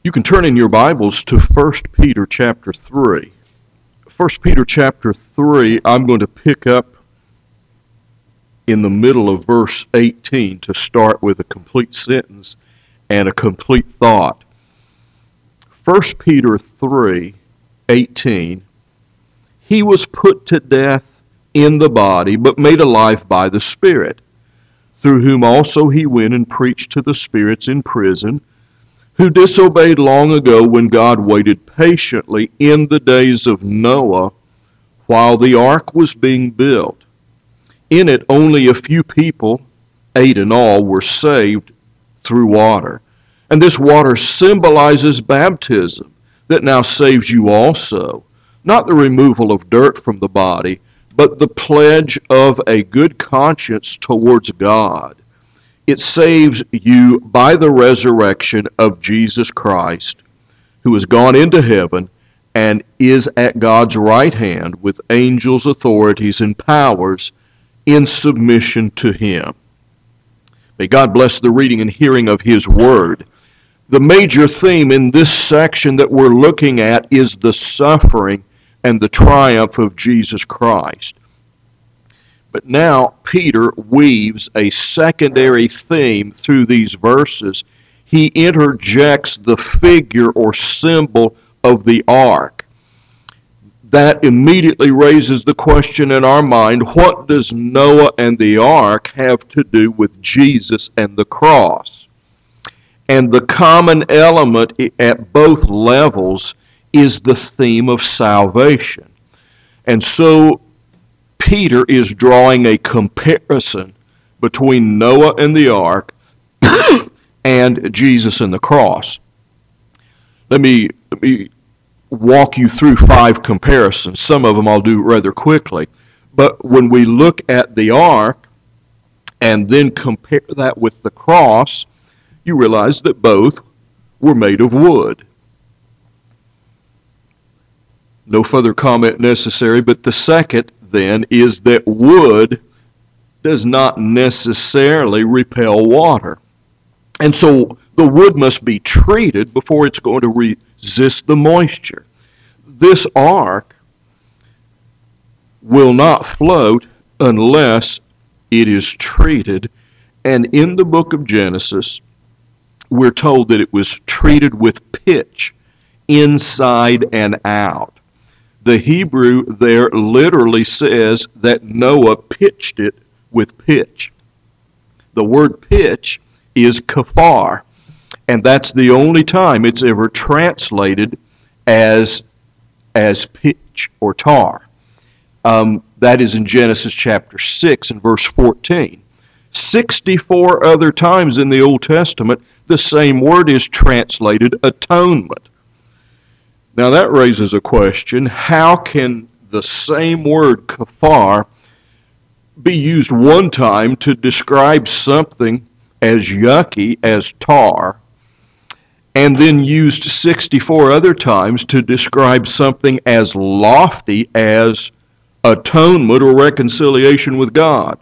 You can turn in your Bibles to 1 Peter chapter 3. 1 Peter chapter 3, I'm going to pick up in the middle of verse 18 to start with a complete sentence and a complete thought. 1 Peter 3:18, he was put to death in the body, but made alive by the Spirit, through whom also he went and preached to the spirits in prison, who disobeyed long ago when God waited patiently in the days of Noah while the ark was being built. In it only a few people, 8 in all, were saved through water. And this water symbolizes baptism that now saves you also, not the removal of dirt from the body, but the pledge of a good conscience towards God. It saves you by the resurrection of Jesus Christ, who has gone into heaven and is at God's right hand with angels, authorities, and powers in submission to him. May God bless the reading and hearing of his word. The major theme in this section that we're looking at is the suffering and the triumph of Jesus Christ. But now Peter weaves a secondary theme through these verses. He interjects the figure or symbol of the ark. That immediately raises the question in our mind, what does Noah and the ark have to do with Jesus and the cross? And the common element at both levels is the theme of salvation. And so Peter is drawing a comparison between Noah and the ark and Jesus and the cross. Let me walk you through 5 comparisons. Some of them I'll do rather quickly. But when we look at the ark and then compare that with the cross, you realize that both were made of wood. No further comment necessary, but the second then is that wood does not necessarily repel water. And so the wood must be treated before it's going to resist the moisture. This ark will not float unless it is treated. And in the book of Genesis, we're told that it was treated with pitch inside and out. The Hebrew there literally says that Noah pitched it with pitch. The word pitch is kafar, and that's the only time it's ever translated as pitch or tar. That is in Genesis chapter 6 and verse 14. 64 other times in the Old Testament, the same word is translated atonement. Now that raises a question, how can the same word kafar be used one time to describe something as yucky as tar, and then used 64 other times to describe something as lofty as atonement or reconciliation with God?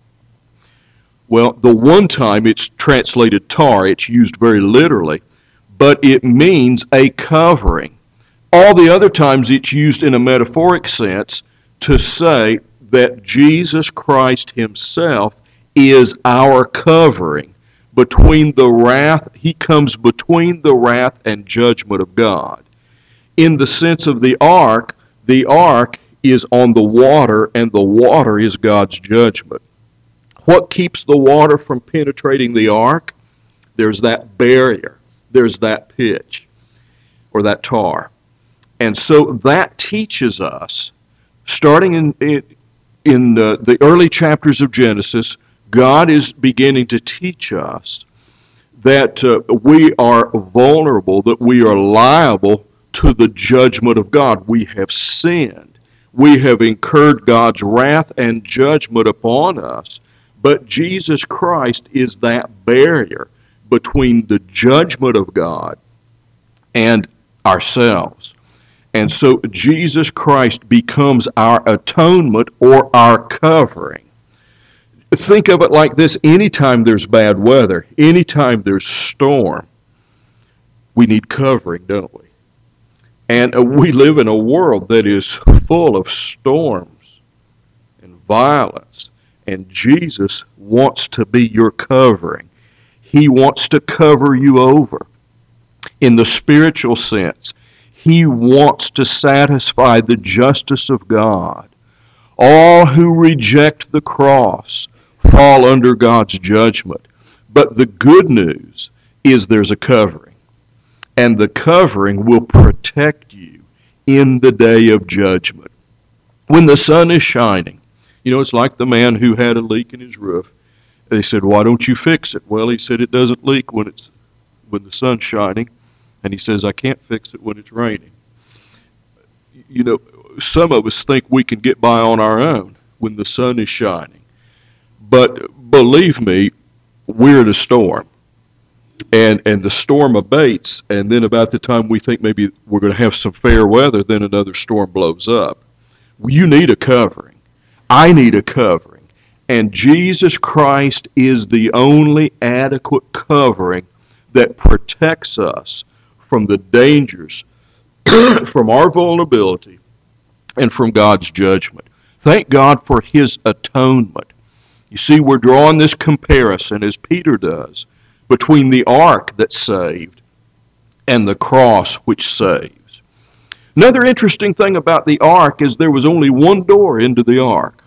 Well, the one time it's translated tar, it's used very literally, but it means a covering. All the other times it's used in a metaphoric sense to say that Jesus Christ himself is our covering between the wrath. He comes between the wrath and judgment of God. In the sense of the ark is on the water, and the water is God's judgment. What keeps the water from penetrating the ark? There's that barrier. There's that pitch or that tar. And so that teaches us, starting in the early chapters of Genesis, God is beginning to teach us that we are vulnerable, that we are liable to the judgment of God. We have sinned. We have incurred God's wrath and judgment upon us. But Jesus Christ is that barrier between the judgment of God and ourselves. And so Jesus Christ becomes our atonement or our covering. Think of it like this. Anytime there's bad weather, anytime there's storm, We need covering, don't we? And we live in a world that is full of storms and violence. And Jesus wants to be your covering. He wants to cover you over. In the spiritual sense, He wants to satisfy the justice of God. All who reject the cross fall under God's judgment. But the good news is there's a covering. And the covering will protect you in the day of judgment. When the sun is shining, it's like the man who had a leak in his roof. They said, "Why don't you fix it?" Well, he said, "It doesn't leak when the sun's shining." And he says, "I can't fix it when it's raining." Some of us think we can get by on our own when the sun is shining. But believe me, we're in a storm. And the storm abates, and then about the time we think maybe we're going to have some fair weather, then another storm blows up. You need a covering. I need a covering. And Jesus Christ is the only adequate covering that protects us from the dangers, from our vulnerability, and from God's judgment. Thank God for His atonement. You see, we're drawing this comparison, as Peter does, between the ark that saved and the cross which saves. Another interesting thing about the ark is there was only one door into the ark.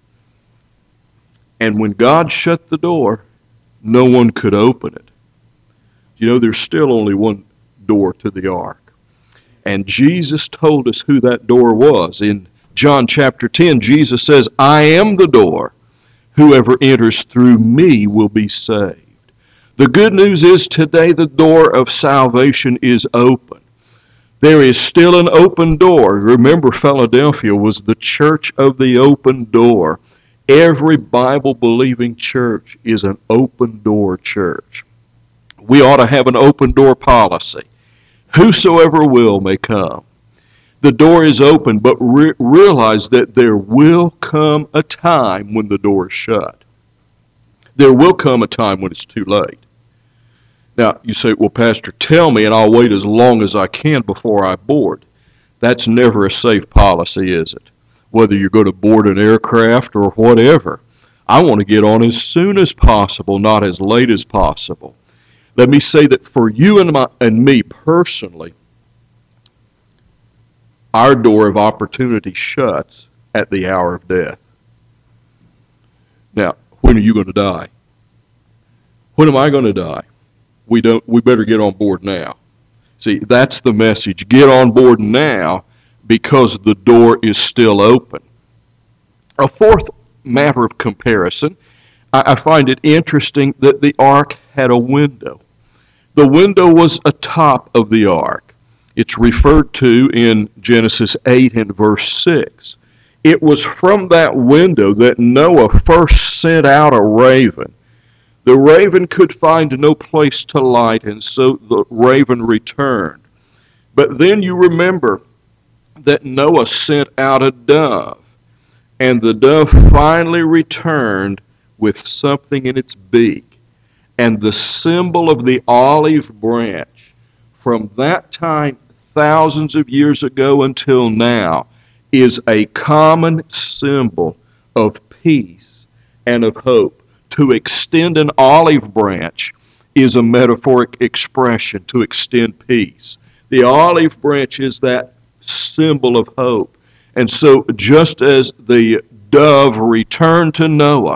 And when God shut the door, no one could open it. There's still only one door to the ark. And Jesus told us who that door was. In John chapter 10, Jesus says, "I am the door. Whoever enters through me will be saved." The good news is today the door of salvation is open. There is still an open door. Remember, Philadelphia was the church of the open door. Every Bible-believing church is an open door church. We ought to have an open door policy. Whosoever will may come. The door is open, but realize that there will come a time when the door is shut. There will come a time when it's too late. Now, you say, "Well, Pastor, tell me, and I'll wait as long as I can before I board." That's never a safe policy, is it? Whether you're going to board an aircraft or whatever. I want to get on as soon as possible, not as late as possible. Let me say that for you and me personally, our door of opportunity shuts at the hour of death. Now, when are you going to die? When am I going to die? We better get on board now. See, that's the message. Get on board now because the door is still open. A fourth matter of comparison, I find it interesting that the ark had a window. The window was atop of the ark. It's referred to in Genesis 8 and verse 6. It was from that window that Noah first sent out a raven. The raven could find no place to light, and so the raven returned. But then you remember that Noah sent out a dove, and the dove finally returned with something in its beak. And the symbol of the olive branch, from that time, thousands of years ago until now, is a common symbol of peace and of hope. To extend an olive branch is a metaphoric expression to extend peace. The olive branch is that symbol of hope. And so just as the dove returned to Noah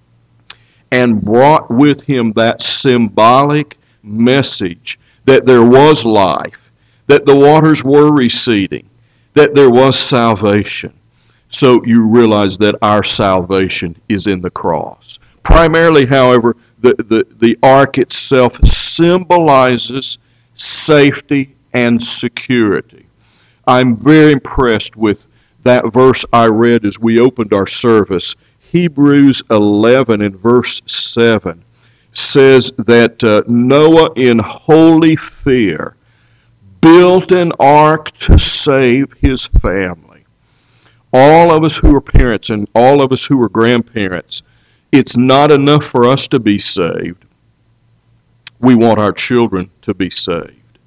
and brought with him that symbolic message that there was life, that the waters were receding, that there was salvation, so you realize that our salvation is in the cross. Primarily, however, the ark itself symbolizes safety and security. I'm very impressed with that verse I read as we opened our service. Hebrews 11 and verse 7 says that Noah in holy fear built an ark to save his family. All of us who are parents and all of us who are grandparents, it's not enough for us to be saved. We want our children to be saved.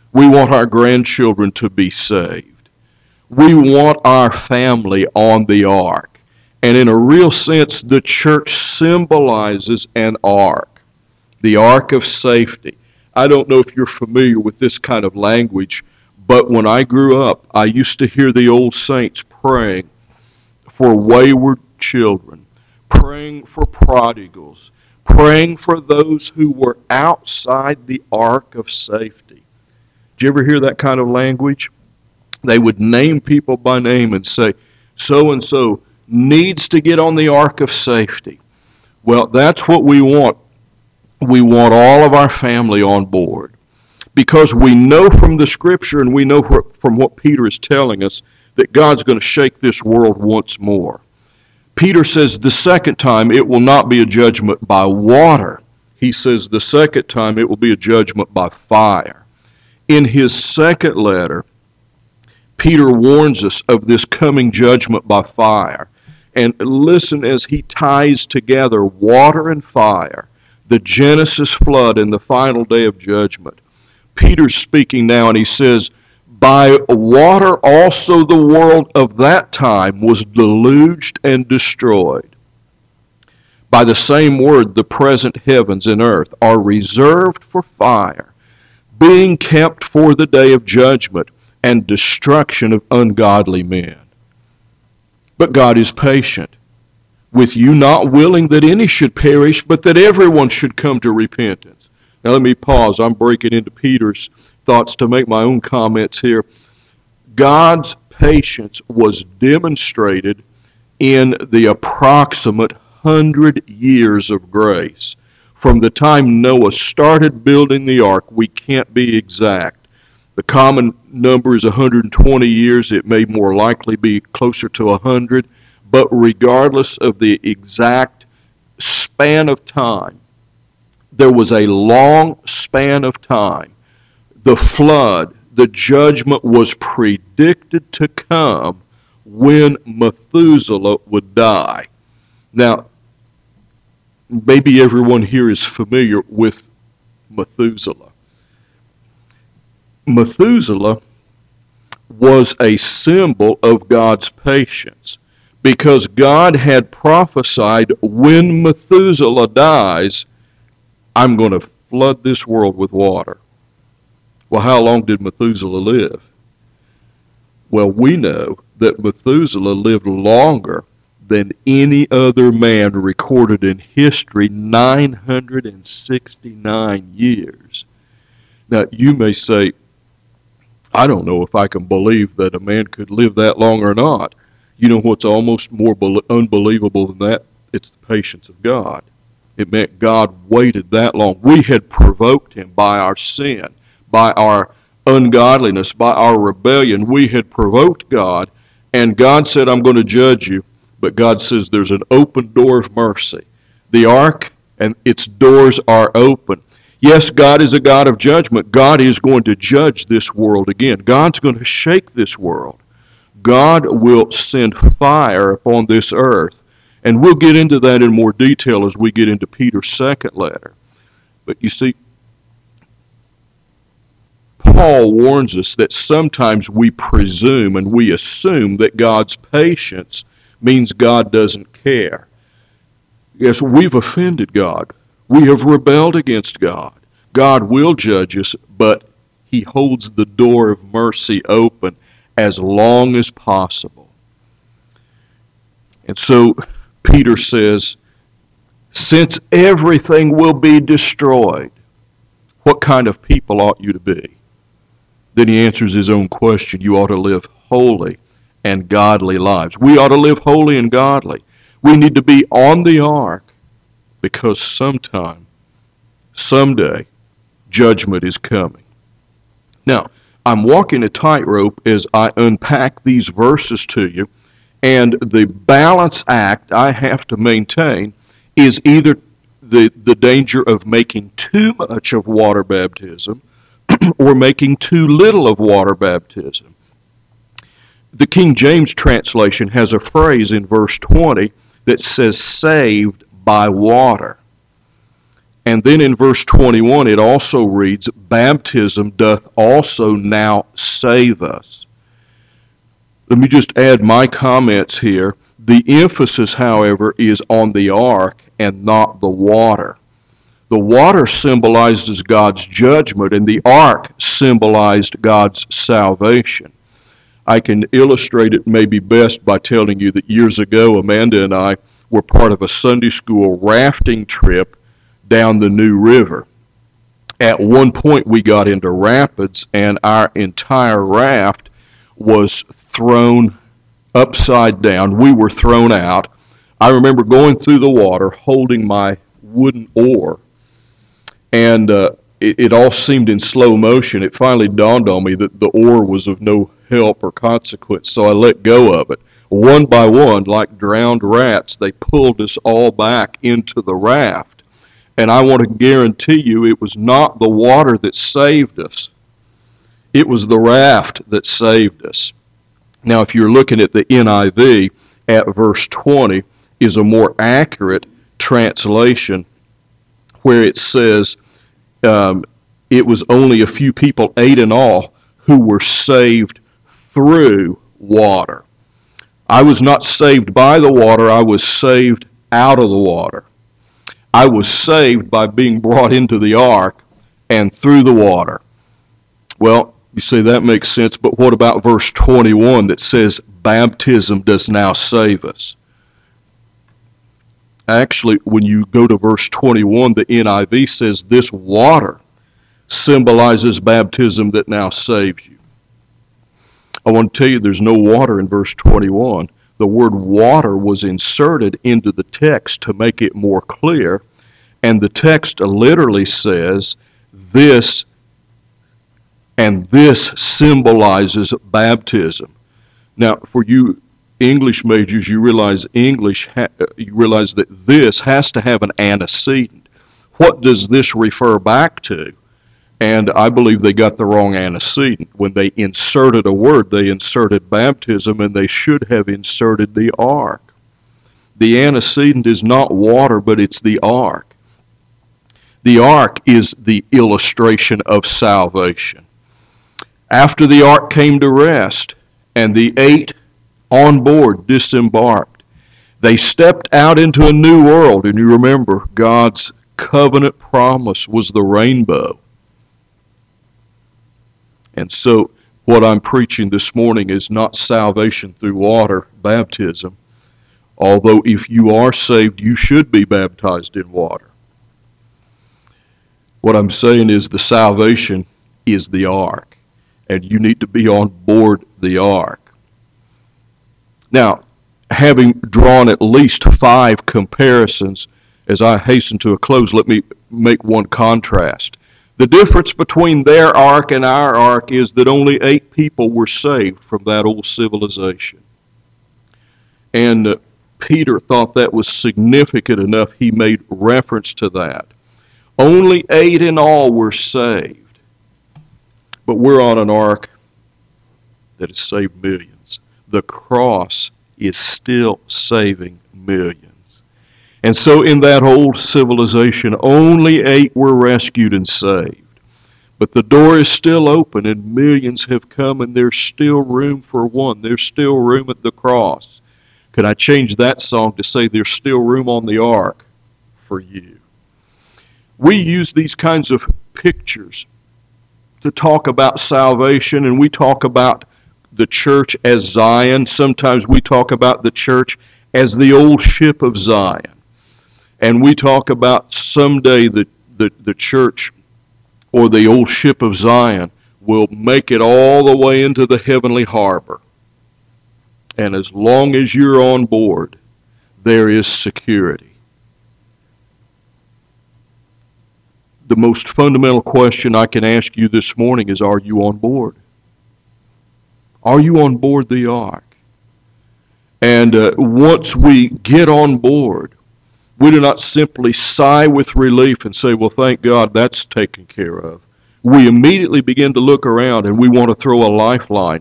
We want our grandchildren to be saved. We want our family on the ark. And in a real sense, the church symbolizes an ark, the ark of safety. I don't know if you're familiar with this kind of language, but when I grew up, I used to hear the old saints praying for wayward children, praying for prodigals, praying for those who were outside the ark of safety. Did you ever hear that kind of language? They would name people by name and say, so-and-so needs to get on the ark of safety. Well, that's what we want. We want all of our family on board, because we know from the Scripture and we know from what Peter is telling us that God's going to shake this world once more. Peter says the second time it will not be a judgment by water. He says the second time it will be a judgment by fire. In his second letter, Peter warns us of this coming judgment by fire. And listen as he ties together water and fire, the Genesis flood and the final day of judgment. Peter's speaking now, and he says, by water also the world of that time was deluged and destroyed. By the same word, the present heavens and earth are reserved for fire, being kept for the day of judgment and destruction of ungodly men. But God is patient with you, not willing that any should perish, but that everyone should come to repentance. Now let me pause. I'm breaking into Peter's thoughts to make my own comments here. God's patience was demonstrated in the approximate 100 years of grace. From the time Noah started building the ark, we can't be exact. The common number is 120 years. It may more likely be closer to 100. But regardless of the exact span of time, there was a long span of time. The flood, the judgment was predicted to come when Methuselah would die. Now, maybe everyone here is familiar with Methuselah. Methuselah was a symbol of God's patience, because God had prophesied, when Methuselah dies, I'm going to flood this world with water. Well, how long did Methuselah live? Well, we know that Methuselah lived longer than any other man recorded in history, 969 years. Now, you may say, I don't know if I can believe that a man could live that long or not. You know what's almost more unbelievable than that? It's the patience of God. It meant God waited that long. We had provoked him by our sin, by our ungodliness, by our rebellion. We had provoked God, and God said, I'm going to judge you. But God says there's an open door of mercy. The ark and its doors are open. Yes, God is a God of judgment. God is going to judge this world again. God's going to shake this world. God will send fire upon this earth. And we'll get into that in more detail as we get into Peter's second letter. But you see, Paul warns us that sometimes we presume and we assume that God's patience means God doesn't care. Yes, we've offended God. We have rebelled against God. God will judge us, but he holds the door of mercy open as long as possible. And so Peter says, since everything will be destroyed, what kind of people ought you to be? Then he answers his own question. You ought to live holy and godly lives. We ought to live holy and godly. We need to be on the ark because sometime, someday, judgment is coming. Now, I'm walking a tightrope as I unpack these verses to you, and the balance act I have to maintain is either the danger of making too much of water baptism or making too little of water baptism. The King James translation has a phrase in verse 20 that says saved by water. And then in verse 21, it also reads, baptism doth also now save us. Let me just add my comments here. The emphasis, however, is on the ark and not the water. The water symbolizes God's judgment, and the ark symbolized God's salvation. I can illustrate it maybe best by telling you that years ago, Amanda and I were part of a Sunday school rafting trip down the New River. At one point, we got into rapids, and our entire raft was thrown upside down. We were thrown out. I remember going through the water, holding my wooden oar, and it all seemed in slow motion. It finally dawned on me that the oar was of no help or consequence, so I let go of it. One by one, like drowned rats, they pulled us all back into the raft. And I want to guarantee you it was not the water that saved us. It was the raft that saved us. Now, if you're looking at the NIV, at verse 20 is a more accurate translation where it says it was only a few people, 8 in all, who were saved through water. I was not saved by the water, I was saved out of the water. I was saved by being brought into the ark and through the water. Well, you say that makes sense, but what about verse 21 that says baptism does now save us? Actually, when you go to verse 21, the NIV says this water symbolizes baptism that now saves you. I want to tell you there's no water in verse 21. The word water was inserted into the text to make it more clear, and the text literally says this, and this symbolizes baptism. Now, for you English majors, you realize that this has to have an antecedent. What does this refer back to? And I believe they got the wrong antecedent. When they inserted a word, they inserted baptism, and they should have inserted the ark. The antecedent is not water, but it's the ark. The ark is the illustration of salvation. After the ark came to rest, and the 8 on board disembarked, they stepped out into a new world. And you remember, God's covenant promise was the rainbow. And so what I'm preaching this morning is not salvation through water, baptism, although if you are saved, you should be baptized in water. What I'm saying is the salvation is the ark, and you need to be on board the ark. Now, having drawn at least 5 comparisons, as I hasten to a close, let me make one contrast. The difference between their ark and our ark is that only 8 people were saved from that old civilization. And Peter thought that was significant enough, he made reference to that. Only 8 in all were saved. But we're on an ark that has saved millions. The cross is still saving millions. And so in that old civilization, only 8 were rescued and saved. But the door is still open, and millions have come, and there's still room for one. There's still room at the cross. Could I change that song to say there's still room on the ark for you? We use these kinds of pictures to talk about salvation, and we talk about the church as Zion. Sometimes we talk about the church as the old ship of Zion. And we talk about someday the church or the old ship of Zion will make it all the way into the heavenly harbor. And as long as you're on board, there is security. The most fundamental question I can ask you this morning is, are you on board? Are you on board the ark? And once we get on board, we do not simply sigh with relief and say, well, thank God that's taken care of. We immediately begin to look around, and we want to throw a lifeline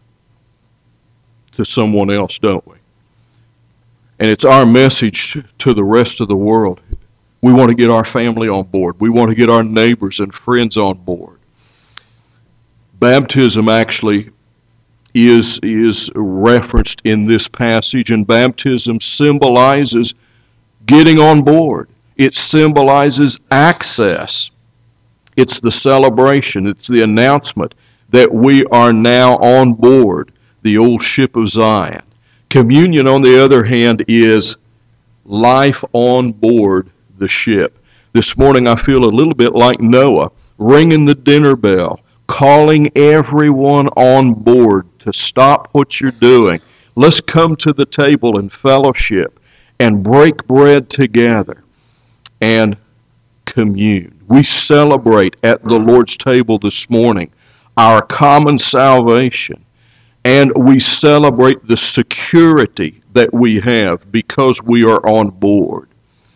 to someone else, don't we? And it's our message to the rest of the world. We want to get our family on board. We want to get our neighbors and friends on board. Baptism actually is referenced in this passage, and baptism symbolizes getting on board. It symbolizes access. It's the celebration. It's the announcement that we are now on board the old ship of Zion. Communion, on the other hand, is life on board the ship. This morning I feel a little bit like Noah, ringing the dinner bell, calling everyone on board to stop what you're doing. Let's come to the table and fellowship and break bread together and commune. We celebrate at the Lord's table this morning our common salvation, and we celebrate the security that we have because we are on board.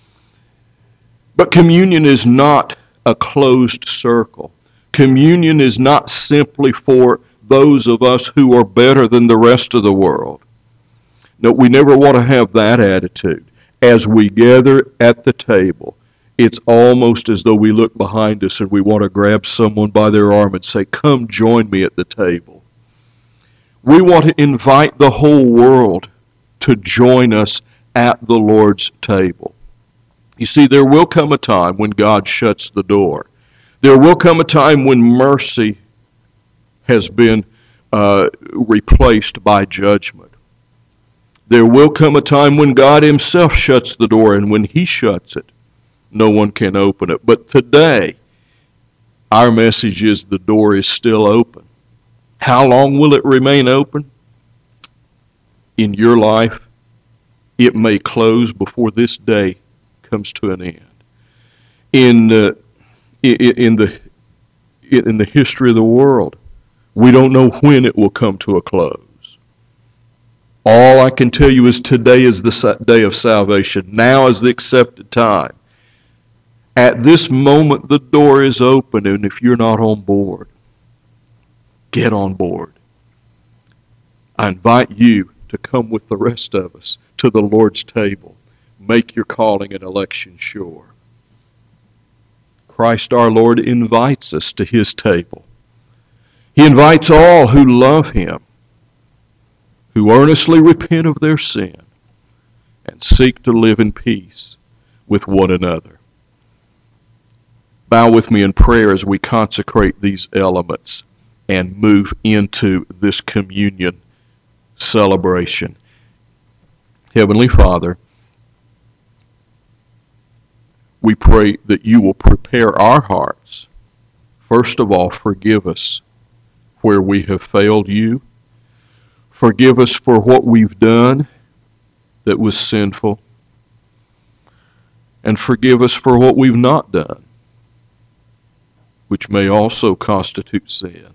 But communion is not a closed circle. Communion is not simply for those of us who are better than the rest of the world. No, we never want to have that attitude. As we gather at the table, it's almost as though we look behind us and we want to grab someone by their arm and say, "Come join me at the table." We want to invite the whole world to join us at the Lord's table. You see, there will come a time when God shuts the door. There will come a time when mercy has been replaced by judgment. There will come a time when God himself shuts the door, and when he shuts it, no one can open it. But today, our message is the door is still open. How long will it remain open? In your life, it may close before this day comes to an end. In the history of the world, we don't know when it will come to a close. All I can tell you is today is the day of salvation. Now is the accepted time. At this moment, the door is open, and if you're not on board, get on board. I invite you to come with the rest of us to the Lord's table. Make your calling and election sure. Christ our Lord invites us to his table. He invites all who love him, who earnestly repent of their sin, and seek to live in peace with one another. Bow with me in prayer as we consecrate these elements and move into this communion celebration. Heavenly Father, we pray that you will prepare our hearts. First of all, forgive us where we have failed you. Forgive us for what we've done that was sinful. And forgive us for what we've not done, which may also constitute sin.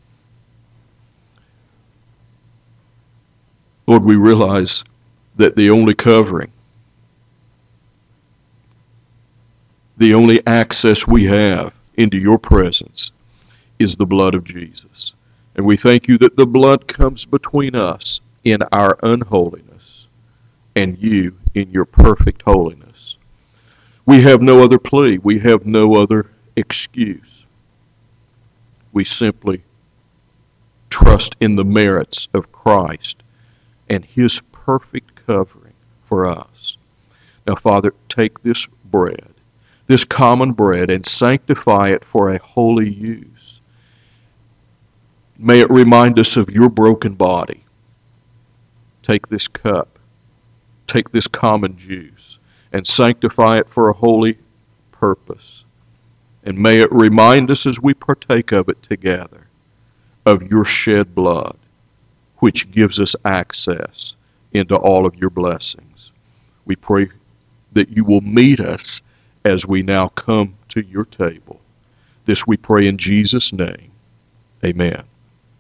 Lord, we realize that the only covering, the only access we have into your presence is the blood of Jesus. And we thank you that the blood comes between us in our unholiness and you in your perfect holiness. We have no other plea. We have no other excuse. We simply trust in the merits of Christ and his perfect covering for us. Now, Father, take this bread, this common bread, and sanctify it for a holy use. May it remind us of your broken body. Take this cup, take this common juice, and sanctify it for a holy purpose. And may it remind us as we partake of it together of your shed blood, which gives us access into all of your blessings. We pray that you will meet us as we now come to your table. This we pray in Jesus' name. Amen.